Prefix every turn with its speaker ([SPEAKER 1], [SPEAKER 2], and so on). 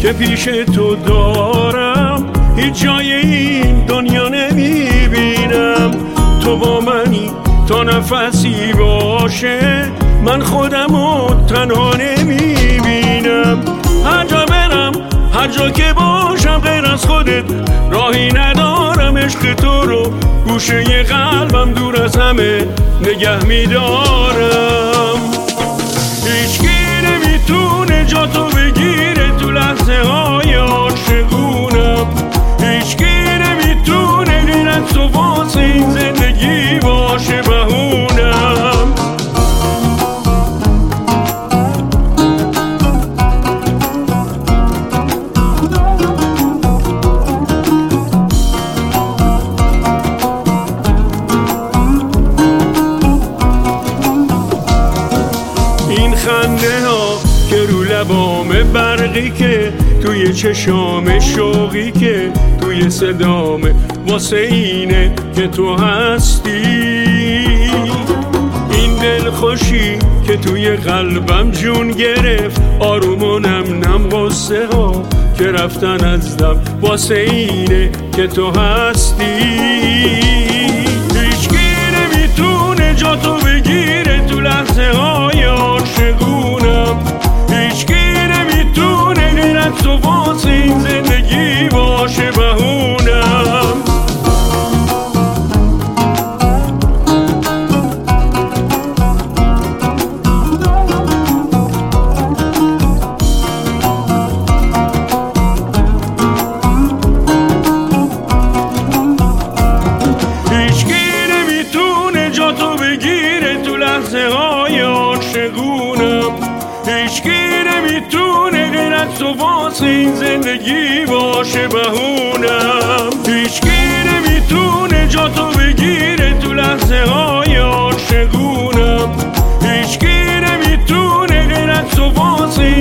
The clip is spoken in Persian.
[SPEAKER 1] که پیش تو دارم هیچ جای این دنیا نمیبینم. تو با منی تا نفسی باشه، من خودمو تنها نمیبینم. هر جا برم هر جا که باشم غیر از خودت راهی ندارم. عشق تو رو گوشه قلبم دور از همه نگه میدارم. هیچکی نمیتونه جا تو بگیره تو لحظه های عاشقونم. هیچکی نمیتونه غیر از تو واسه این زندگی باشه بهونم. این خنده ها که رو لبام برقی که توی چشام شوقی که توی صدام واسه اینه که تو هستی. این دلخوشی که توی قلبم جون گرفت، آروم و نم نم غصه ها که رفتن از دم واسه اینه که تو هستی. هیچکی نمیتونه جا تو بگیره تو لحظه های عاشقونم. هیچکی نمیتونه غیر از تو واسه این زندگی باشه بهونم. هیچکی نمیتونه جا تو بگیره تو لحظه های عاشقونم. هیچکی نمیتونه غیر از تو واسه این زندگی باشه بهونم. هیچکی نمیتونه جا تو بگیره تو لحظه های عاشقونم. هیچکی نمیتونه غیر از تو واسه